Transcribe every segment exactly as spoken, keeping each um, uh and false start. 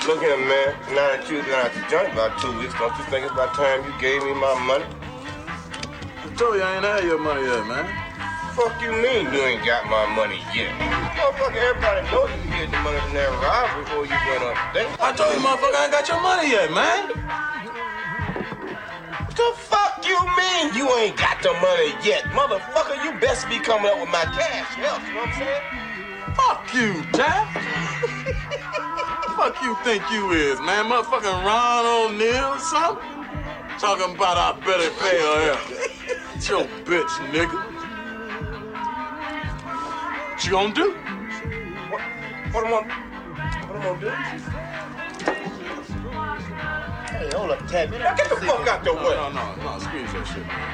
Look here, man. Now that you've been out the joint about two weeks, don't you think it's about time you gave me my money? I told you I ain't had your money yet, man. Fuck you mean you ain't got my money yet? Motherfucker, everybody know you can get the money from that robbery before you went up there. I told you, motherfucker, I ain't got your money yet, man. The fuck you mean you ain't got the money yet? Motherfucker, you best be coming up with my cash help, you know what I'm saying? Fuck you, Jack. Fuck you think you is, man? Motherfucking Ron O'Neal or something? Talking about I better pay her help. It's your bitch, nigga. What you gonna do? What, what am I, what am I gonna do? Hey, hold up, Tab. Now get the fuck out the way. No, no, no, no, squeeze that shit, man.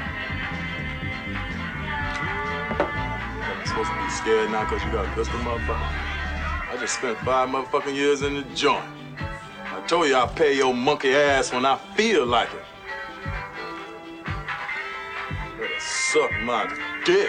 I'm supposed to be scared now because you got a pistol, motherfucker? I just spent five motherfucking years in the joint. I told you I'll pay your monkey ass when I feel like it. Better suck my dick.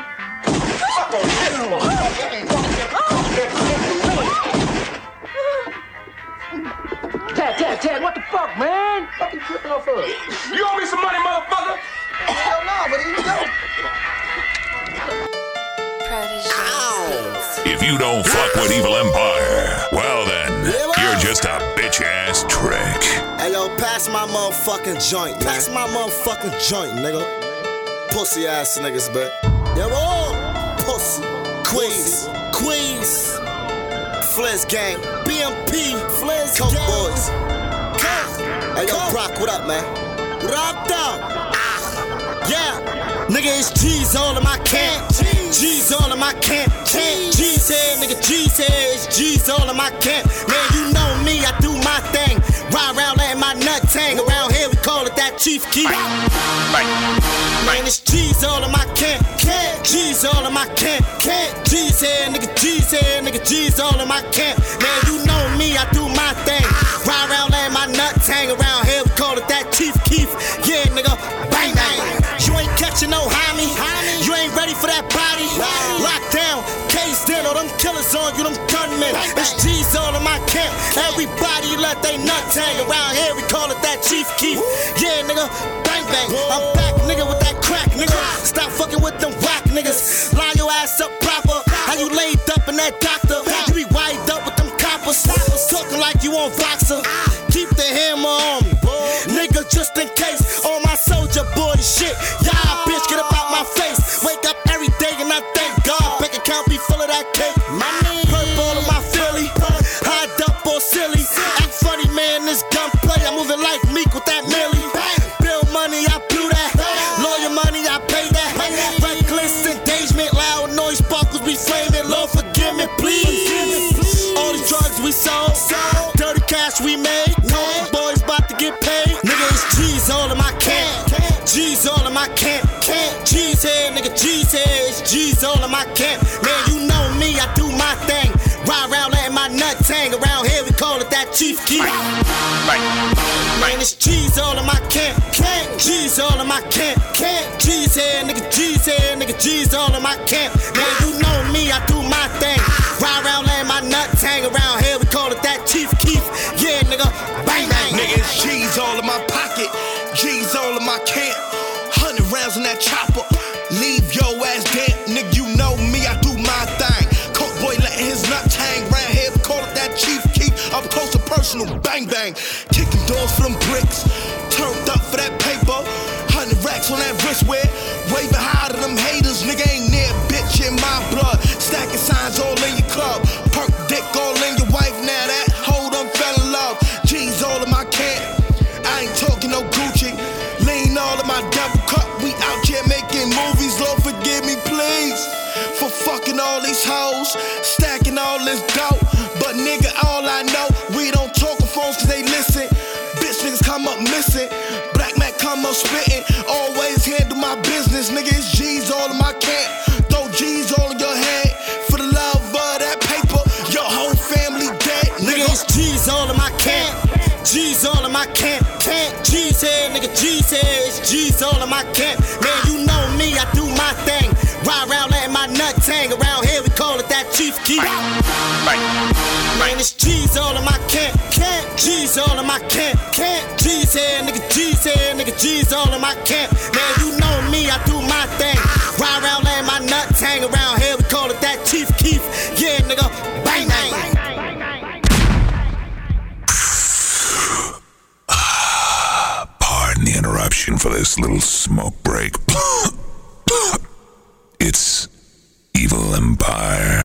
Tab, Tab, Tab, what the fuck, man? Fuck you tripping off of? You owe me some money, motherfucker! Hell no, but here you go. If you don't fuck with Evil Empire, well then, you're just a bitch-ass trick. Hey yo, pass my motherfucking joint, man. Pass my motherfucking joint, nigga. Pussy ass niggas, man. They're all pussy. Queens, Queens, Fliz gang, B M P, Fliz Coke gang. Boys. Hey yo, Brock, what up, man? What up, though? Ah, yeah. Nigga, it's G's all in my camp. G's all in my camp. G's here, nigga, G's here. It's G's all in my camp. Man, you know me, I do my thing. Ride around letting my nut tang. Around here, we call it that Chief Keef. Man, it's G's all in my camp. G's all in my camp. G's here, nigga, G's here. Nigga, G's all in my camp. Man, you know me, I do my thing. Ride around letting my nut tang. Around here, we call it that Chief Keef. Yeah, nigga, bang, bang. You ain't catching no homie. You ain't ready for that body. Lock down, cased in, all them killers on you, them gunmen. It's G's all in my camp. Everybody let they nut tang. Around here, we call it that Chief Keef. Yeah, nigga, bang, bang. I'm back, nigga, with that crack, nigga. Stop fucking with them whack niggas. Line your ass up proper. How you laid up in that doctor? You be wired up with them coppers. Talking like you on Voxer. Keep the hammer on me, nigga, just in case. All my soldier boy shit. Y'all bitch, get up out my face. Wake up every day and I thank God. Bank account be full of that cake. Purple in my Philly. High up or silly. Act funny, man, this gunplay. I'm moving like Meek with that Millie. Bill money, I blew that. Lawyer money, I pay that. Reckless engagement, loud noise sparkles be flaming. Lord, forgive me, please. All these drugs we sold, dirty cash we made. Boys about to get paid. Nigga, it's G's all in my camp. G's all in my camp. G's here, nigga, G's here. It's G's all in my camp. Man, you know me, I do my thing. Ride around letting my nut tang. Around here, we call it that Chief Keef. Man, it's G's all in my camp. G's all in my camp. G's here, nigga, G's here. Nigga, G's all in my camp. Man, you know me, I do my thing. Ride around letting my nut tang. Around here, we call it that Chief Keef. Yeah, nigga, bang, bang. Nigga, it's G's all in my pocket. G's all in my camp. Hundred rounds in that chopper. Leave your ass damp. Nigga, you know me, I do my thing. Coke boy letting his nut hang round here. We call it that Chief Keef. Up close and personal, bang, bang. Kicking doors for them bricks. Turned up for that paper. Hundred racks on that wristwear. Waving high to them haters. Nigga ain't near, bitch, in my blood. Stacking signs all in your club. Perk dick all in your wife. Now that hoe done fell in love. G's all in my camp. I ain't talking no Gucci. Lean all in my double cup. We out here making movies. Lord, forgive me, please. For fucking all these hoes. Stacking all this dope. But nigga, all I know, we don't talk on phones cause they listen. Bitch niggas come up missing. Black man come up spitting. Always handle my business. Nigga, it's G's all in my camp. Throw G's all in your head. For the love of that paper, your whole family dead. Nigga, it's G's all in my camp. G's all in my camp. G's here, nigga, G's here. It's G's all in my camp. Man, you know me, I do my thing. Ride around letting my nut hang around here, we call it that Chief Keef. Man, it's G's all in my camp, camp. G's all in my camp, camp. G's here, nigga, G's here, nigga, G's all in my camp. Man, you know me, I do my thing. Ride around letting my nuts hang around here, we call it that Chief Keef. Yeah, nigga, bang bang. Pardon the interruption for this little smoke break. It's Evil Empire.